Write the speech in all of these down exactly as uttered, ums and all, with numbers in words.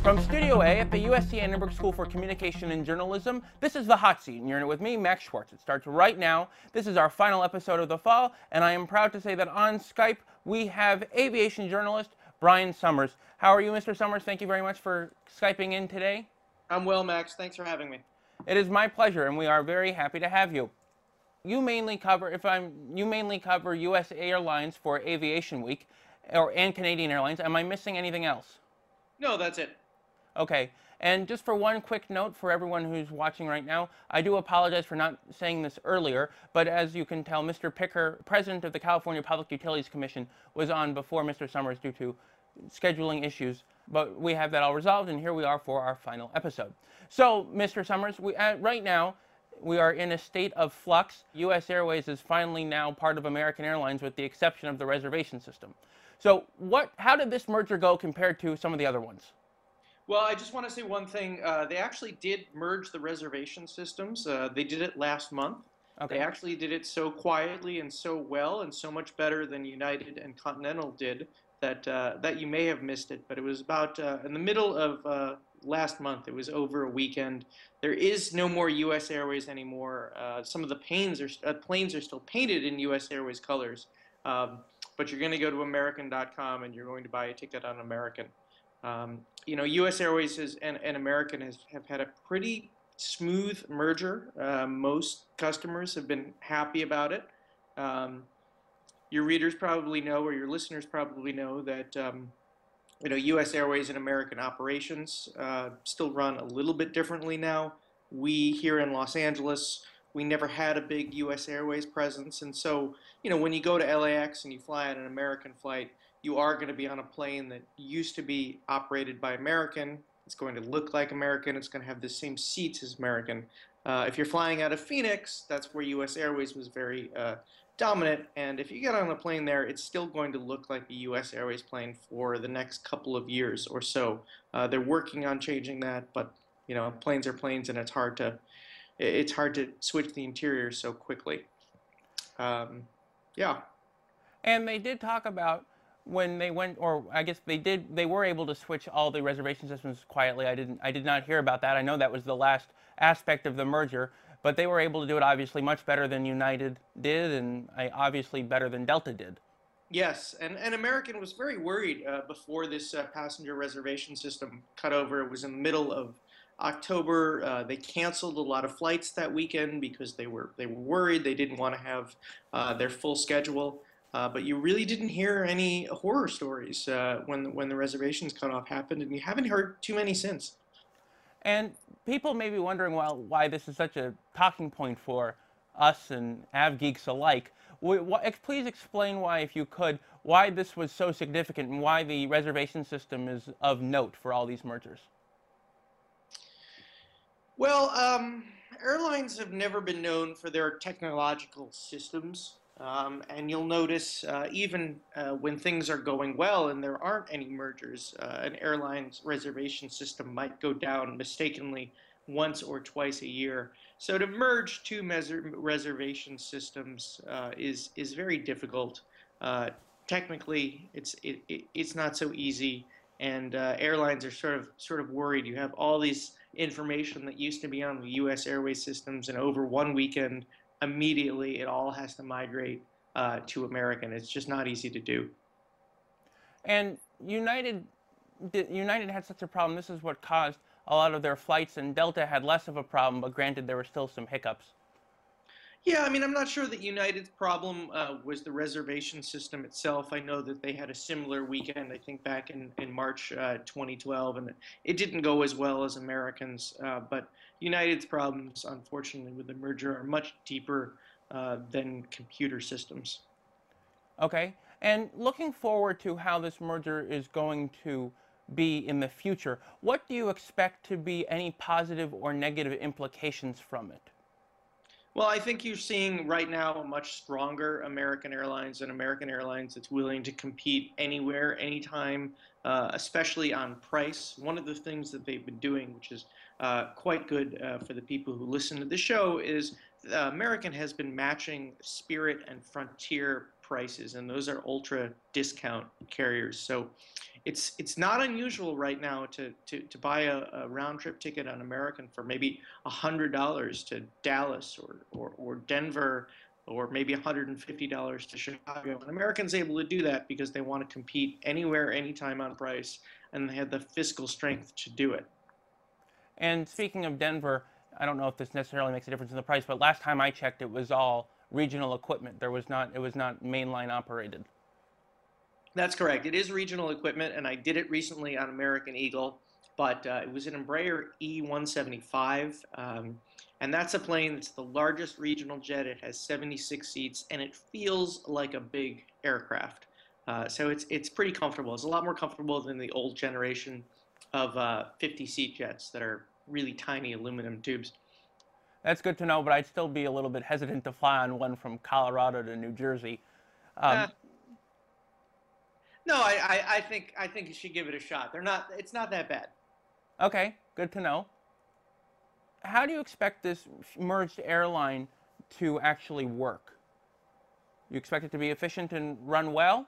From Studio A at the U S C Annenberg School for Communication and Journalism, this is The Hot Seat, and you're in it with me, Max Schwartz. It starts right now. This is our final episode of the fall, and I am proud to say that on Skype we have aviation journalist Brian Summers. How are you, Mister Summers? Thank you very much for Skyping in today. I'm well, Max. Thanks for having me. It is my pleasure, and we are very happy to have you. You mainly cover, if I'm, you mainly cover U S Airlines for Aviation Week, or and Canadian Airlines. Am I missing anything else? No, that's it. Okay, and just for one quick note for everyone who's watching right now, I do apologize for not saying this earlier, but as you can tell, Mister Picker, president of the California Public Utilities Commission, was on before Mister Summers due to scheduling issues, but we have that all resolved, and here we are for our final episode. So, Mister Summers, we, uh, right now, we are in a state of flux. U S Airways is finally now part of American Airlines with the exception of the reservation system. So, what, how did this merger go compared to some of the other ones? Well, I just want to say one thing. Uh, they actually did merge the reservation systems. Uh, they did it last month. Okay. They actually did it so quietly and so well and so much better than United and Continental did that uh, that you may have missed it. But it was about uh, in the middle of uh, last month. It was over a weekend. There is no more U S Airways anymore. Uh, some of the planes are, uh, planes are still painted in U S Airways colors. Um, but you're going to go to American dot com and you're going to buy a ticket on American. Um, you know, U S Airways has, and, and American has, have had a pretty smooth merger. Uh, most customers have been happy about it. Um, your readers probably know, or your listeners probably know, that um, you know, U S Airways and American operations uh, still run a little bit differently now. We here in Los Angeles, we never had a big U S Airways presence, and so you know, when you go to L A X and you fly on an American flight, you are going to be on a plane that used to be operated by American. It's going to look like American. It's going to have the same seats as American. Uh, if you're flying out of Phoenix, that's where U S Airways was very uh, dominant. And if you get on a plane there, it's still going to look like a U S Airways plane for the next couple of years or so. Uh, they're working on changing that, but you know, planes are planes, and it's hard to it's hard to switch the interior so quickly. Um, yeah. And they did talk about when they went, or I guess they did, they were able to switch all the reservation systems quietly. I didn't, I did not hear about that. I know that was the last aspect of the merger, but they were able to do it obviously much better than United did, and obviously better than Delta did. Yes, and, and American was very worried uh, before this uh, passenger reservation system cut over. It was in the middle of October. Uh, they canceled a lot of flights that weekend because they were they were worried. They didn't want to have uh, their full schedule. Uh, but you really didn't hear any horror stories uh, when when the reservations cutoff happened, and you haven't heard too many since. And people may be wondering why, why this is such a talking point for us and av geeks alike. We, wh please explain why, if you could, why this was so significant and why the reservation system is of note for all these mergers. Well, um, airlines have never been known for their technological systems. Um, and you'll notice uh, even uh, when things are going well and there aren't any mergers, uh, an airline's reservation system might go down mistakenly once or twice a year. So to merge two reservation systems uh, is is very difficult. Uh, technically, it's it, it, it's not so easy, and uh, airlines are sort of sort of worried. You have all these information that used to be on the U S Airways systems, and over one weekend, immediately it all has to migrate uh, to American. It's just not easy to do. And United, United had such a problem. This is what caused a lot of their flights, and Delta had less of a problem, but granted there were still some hiccups. Yeah, I mean, I'm not sure that United's problem uh, was the reservation system itself. I know that they had a similar weekend, I think, back in, in March uh, twenty twelve, and it didn't go as well as Americans. Uh, but United's problems, unfortunately, with the merger are much deeper uh, than computer systems. Okay, and looking forward to how this merger is going to be in the future, what do you expect to be any positive or negative implications from it? Well, I think you're seeing right now a much stronger American Airlines, and American Airlines that's willing to compete anywhere, anytime, uh, especially on price. One of the things that they've been doing, which is uh, quite good uh, for the people who listen to the show, is uh, American has been matching Spirit and Frontier prices, and those are ultra discount carriers. So it's it's not unusual right now to to, to buy a, a round trip ticket on American for maybe one hundred dollars to Dallas or, or, or Denver, or maybe one hundred fifty dollars to Chicago. And American's able to do that because they want to compete anywhere, anytime on price, and they have the fiscal strength to do it. And speaking of Denver, I don't know if this necessarily makes a difference in the price, but last time I checked, it was all regional equipment. There was not, it was not mainline operated. That's correct. It is regional equipment, and I did it recently on American Eagle, but uh, it was an Embraer E one seventy-five, um, and that's a plane that's the largest regional jet. It has seventy-six seats, and it feels like a big aircraft. Uh, so it's it's pretty comfortable. It's a lot more comfortable than the old generation of uh, fifty-seat jets that are really tiny aluminum tubes. That's good to know, but I'd still be a little bit hesitant to fly on one from Colorado to New Jersey. Um, Uh, no, I, I, I think I think you should give it a shot. They're not. It's not that bad. okay, good to know. How do you expect this merged airline to actually work? You expect it to be efficient and run well?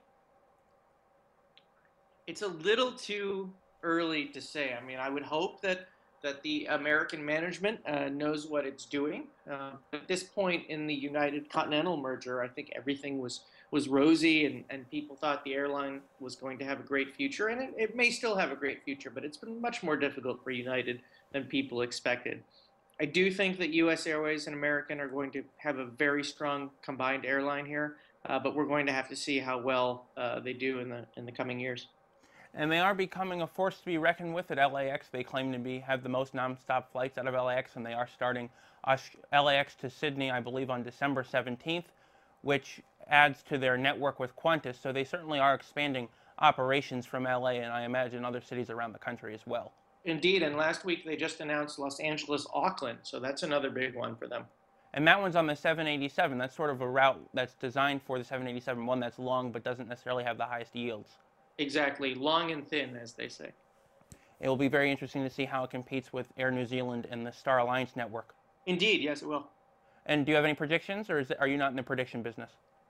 It's a little too early to say. I mean, I would hope that that the American management uh, knows what it's doing. Uh, at this point in the United Continental merger, I think everything was was rosy, and, and people thought the airline was going to have a great future, and it, it may still have a great future, but it's been much more difficult for United than people expected. I do think that U S Airways and American are going to have a very strong combined airline here, uh, but we're going to have to see how well uh, they do in the in the coming years. And they are becoming a force to be reckoned with at L A X. They claim to be have the most nonstop flights out of L A X, and they are starting L A X to Sydney, I believe, on December seventeenth, which adds to their network with Qantas. So they certainly are expanding operations from L A, and I imagine other cities around the country as well. Indeed, and last week they just announced Los Angeles, Auckland, so that's another big one for them. And that one's on the seven eighty-seven. That's sort of a route that's designed for the seven eighty-seven, one that's long but doesn't necessarily have the highest yields. Exactly, long and thin, as they say. It will be very interesting to see how it competes with Air New Zealand and the Star Alliance network. Indeed, yes, it will. And do you have any predictions, or is it, are you not in the prediction business?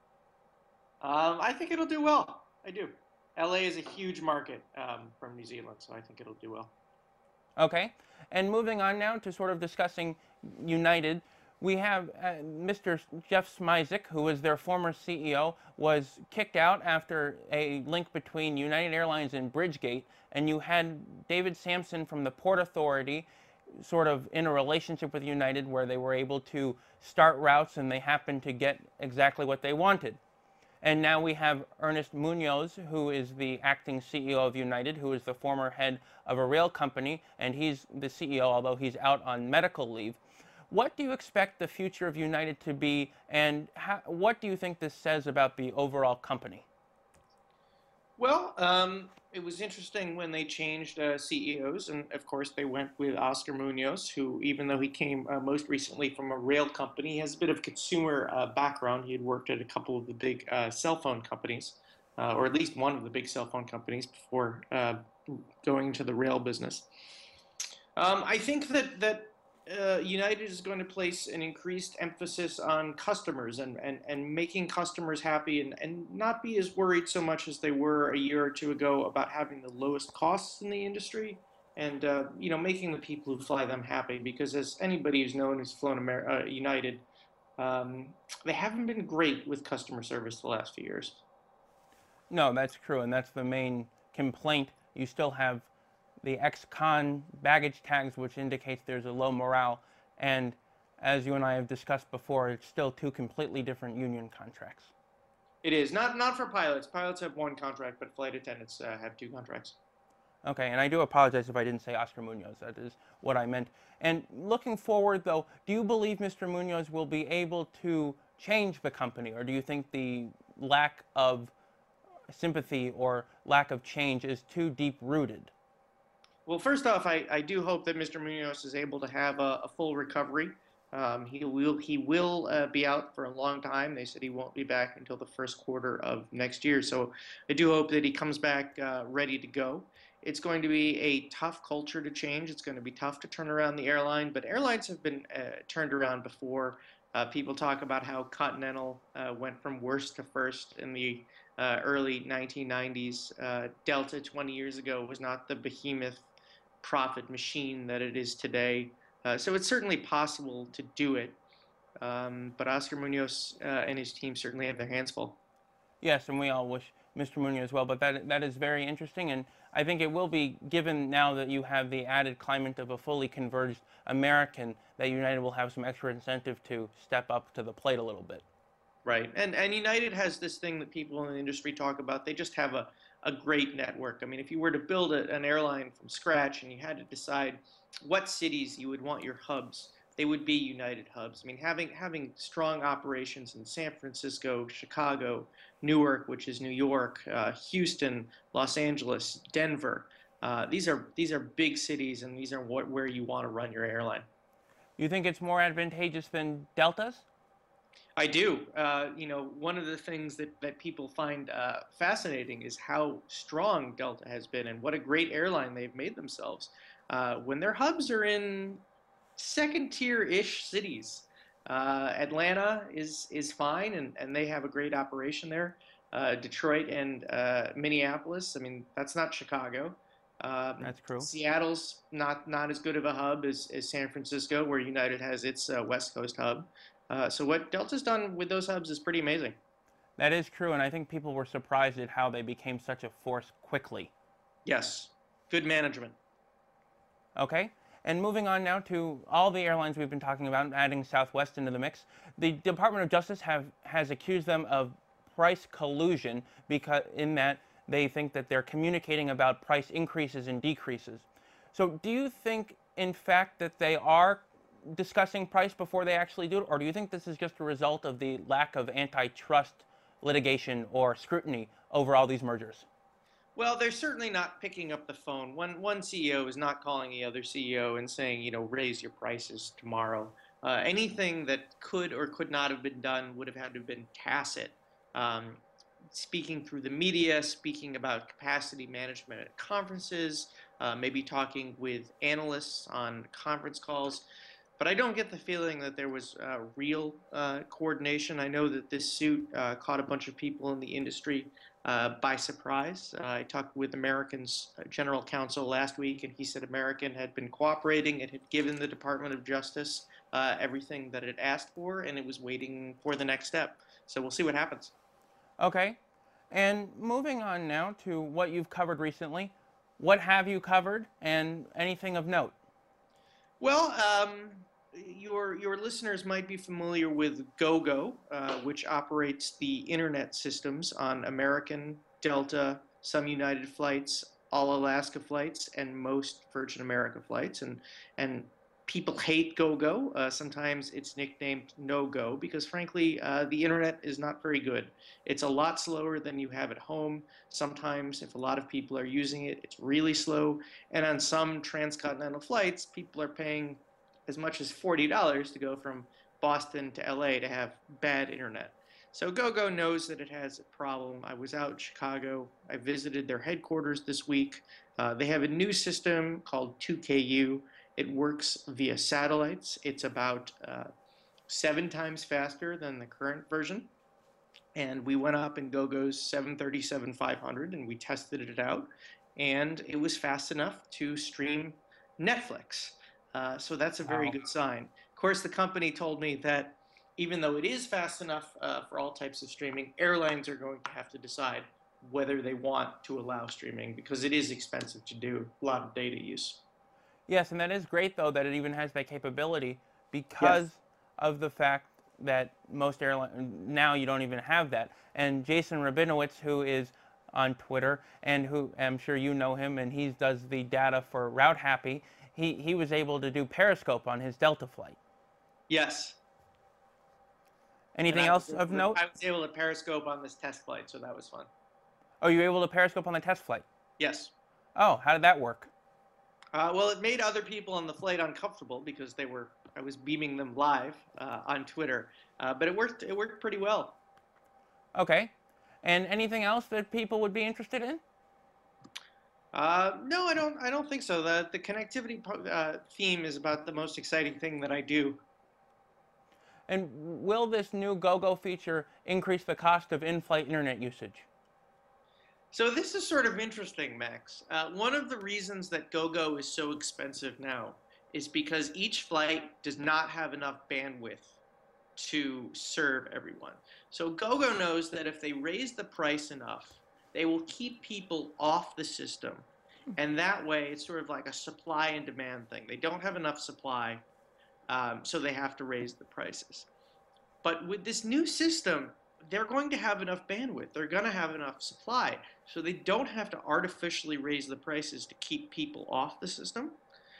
Um, I think it'll do well. I do. L A is a huge market um, from New Zealand, so I think it'll do well. Okay. And moving on now to sort of discussing United, we have uh, Mister Jeff Smisek, who was their former C E O, was kicked out after a link between United Airlines and Bridgegate, and you had David Sampson from the Port Authority sort of in a relationship with United where they were able to start routes and they happened to get exactly what they wanted. And now we have Ernest Munoz, who is the acting C E O of United, who is the former head of a rail company, and he's the C E O, although he's out on medical leave. What do you expect the future of United to be, and how, what do you think this says about the overall company? Well, um, it was interesting when they changed uh, C E Os, and of course they went with Oscar Munoz, who, even though he came uh, most recently from a rail company, he has a bit of consumer uh, background. He had worked at a couple of the big uh, cell phone companies, uh, or at least one of the big cell phone companies before uh, going into the rail business. Um, I think that that uh, United is going to place an increased emphasis on customers and, and, and making customers happy, and, and not be as worried so much as they were a year or two ago about having the lowest costs in the industry, and uh, you know, making the people who fly them happy. Because as anybody who's known who's flown Amer uh, United, um, they haven't been great with customer service the last few years. No, that's true, and that's the main complaint. You still have the ex-con baggage tags, which indicates there's a low morale, and as you and I have discussed before, it's still two completely different union contracts. It is not not for pilots. Pilots have one contract, but flight attendants uh, have two contracts. Okay, and I do apologize if I didn't say Oscar Munoz. That is what I meant. And looking forward, though, do you believe Mister Munoz will be able to change the company, or do you think the lack of sympathy or lack of change is too deep-rooted? Well, first off, I, I do hope that Mister Munoz is able to have a, a full recovery. Um, he will he will uh, be out for a long time. They said he won't be back until the first quarter of next year. So I do hope that he comes back uh, ready to go. It's going to be a tough culture to change. It's going to be tough to turn around the airline, but airlines have been uh, turned around before. Uh, people talk about how Continental uh, went from worst to first in the uh, early nineteen nineties. Uh, Delta twenty years ago was not the behemoth profit machine that it is today. Uh, so it's certainly possible to do it. Um, but Oscar Munoz uh, and his team certainly have their hands full. Yes, and we all wish Mister Munoz well, but that that is very interesting, and I think it will be, given now that you have the added climate of a fully converged American, that United will have some extra incentive to step up to the plate a little bit. Right. And and United has this thing that people in the industry talk about. They just have a, a great network. I mean, if you were to build a, an airline from scratch and you had to decide what cities you would want your hubs, they would be United hubs. I mean, having having strong operations in San Francisco, Chicago, Newark, which is New York, uh, Houston, Los Angeles, Denver. Uh, these are these are big cities, and these are what where you want to run your airline. You think it's more advantageous than Delta's? I do. Uh, you know, one of the things that, that people find uh, fascinating is how strong Delta has been and what a great airline they've made themselves. Uh, when their hubs are in second tier ish cities, uh, Atlanta is is fine, and, and they have a great operation there. Uh, Detroit and uh, Minneapolis, I mean, that's not Chicago. Um, That's true. Seattle's not not as good of a hub as, as San Francisco, where United has its uh, West Coast hub. Uh, so what Delta's done with those hubs is pretty amazing. That is true, and I think people were surprised at how they became such a force quickly. Yes, good management. Okay? And moving on now to all the airlines we've been talking about, adding Southwest into the mix, the Department of Justice have has accused them of price collusion because in that they think that they're communicating about price increases and decreases. So do you think, in fact, that they are discussing price before they actually do it, or do you think this is just a result of the lack of antitrust litigation or scrutiny over all these mergers? Well, they're certainly not picking up the phone. One one C E O is not calling the other C E O and saying, you know, raise your prices tomorrow. Uh, anything that could or could not have been done would have had to have been tacit. Um, speaking through the media, speaking about capacity management at conferences, uh, maybe talking with analysts on conference calls. But I don't get the feeling that there was uh, real uh, coordination. I know that this suit uh, caught a bunch of people in the industry uh, by surprise. Uh, I talked with American's general counsel last week, and he said American had been cooperating and had given the Department of Justice uh, everything that it asked for, and it was waiting for the next step. So we'll see what happens. Okay. And moving on now to what you've covered recently. What have you covered, and anything of note? Well, um, your your listeners might be familiar with GoGo, uh, which operates the internet systems on American, Delta, some United flights, all Alaska flights, and most Virgin America flights. And and people hate GoGo. Uh, sometimes it's nicknamed No Go because, frankly, uh, the internet is not very good. It's a lot slower than you have at home. Sometimes, if a lot of people are using it, it's really slow. And on some transcontinental flights, people are paying as much as forty dollars to go from Boston to L A to have bad internet. So GoGo knows that it has a problem. I was out in Chicago. I visited their headquarters this week. Uh, they have a new system called two K U. It works via satellites. It's about uh, seven times faster than the current version. And we went up in GoGo's seven thirty-seven five hundred and we tested it out. And it was fast enough to stream Netflix. Uh, so that's a very Wow. good sign. Of course, the company told me that even though it is fast enough uh, for all types of streaming, airlines are going to have to decide whether they want to allow streaming because it is expensive to do, a lot of data use. Yes, and that is great, though, that it even has that capability Yes. because of the fact that most airlines, now you don't even have that. And Jason Rabinowitz, who is on Twitter, and who I'm sure you know him, and he does the data for Route Happy, he, he was able to do Periscope on his Delta flight. Yes. And Anything I else was, of note? I was able to periscope on this test flight, so that was fun. Oh, you were able to Periscope on the test flight? Yes. Oh, how did that work? Uh, well, it made other people on the flight uncomfortable because they were I was beaming them live uh, on Twitter, uh, but it worked. It worked pretty well. Okay. And anything else that people would be interested in? Uh, no, I don't. I don't think so. the The connectivity uh, theme is about the most exciting thing that I do. And will this new GoGo feature increase the cost of in-flight internet usage? So this is sort of interesting, Max. Uh, one of the reasons that GoGo is so expensive now is because each flight does not have enough bandwidth to serve everyone. So GoGo knows that if they raise the price enough, they will keep people off the system. And that way, it's sort of like a supply and demand thing. They don't have enough supply, um, so they have to raise the prices. But with this new system, they're going to have enough bandwidth. They're going to have enough supply. So they don't have to artificially raise the prices to keep people off the system.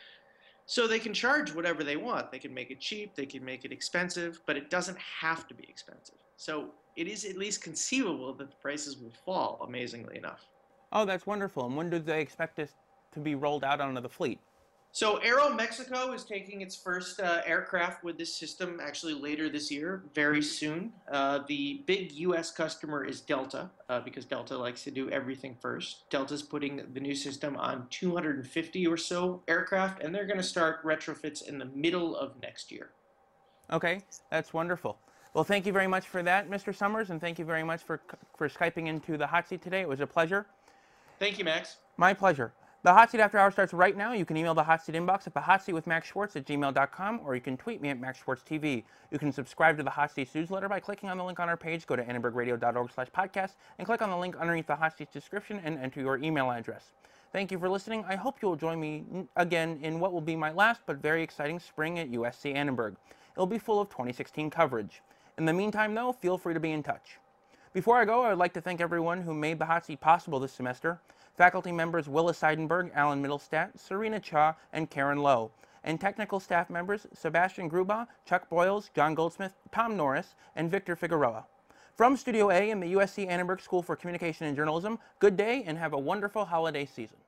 So they can charge whatever they want. They can make it cheap, they can make it expensive, but it doesn't have to be expensive. So it is at least conceivable that the prices will fall, amazingly enough. Oh, that's wonderful. And when do they expect this to be rolled out onto the fleet? So Aeromexico is taking its first uh, aircraft with this system actually later this year, very soon. Uh, the big U S customer is Delta, uh, because Delta likes to do everything first. Delta's putting the new system on two hundred fifty or so aircraft, and they're going to start retrofits in the middle of next year. Okay, that's wonderful. Well, thank you very much for that, Mister Summers, and thank you very much for, for Skyping into the hot seat today. It was a pleasure. Thank you, Max. My pleasure. The Hot Seat After Hours starts right now. You can email the Hot Seat inbox at the hot seat with max schwartz at gmail dot com, or you can tweet me at max schwartz T V. You can subscribe to the Hot Seats newsletter by clicking on the link on our page. Go to annenberg radio dot org slash podcast and click on the link underneath the Hot Seats description and enter your email address. Thank you for listening. I hope you'll join me again in what will be my last but very exciting spring at U S C Annenberg. It'll be full of twenty sixteen coverage. In the meantime, though, feel free to be in touch. Before I go, I would like to thank everyone who made the Hot Seat possible this semester. Faculty members Willa Seidenberg, Alan Middlestat, Serena Cha, and Karen Lowe. And technical staff members Sebastian Gruba, Chuck Boyles, John Goldsmith, Tom Norris, and Victor Figueroa. From Studio A in the U S C Annenberg School for Communication and Journalism, good day and have a wonderful holiday season.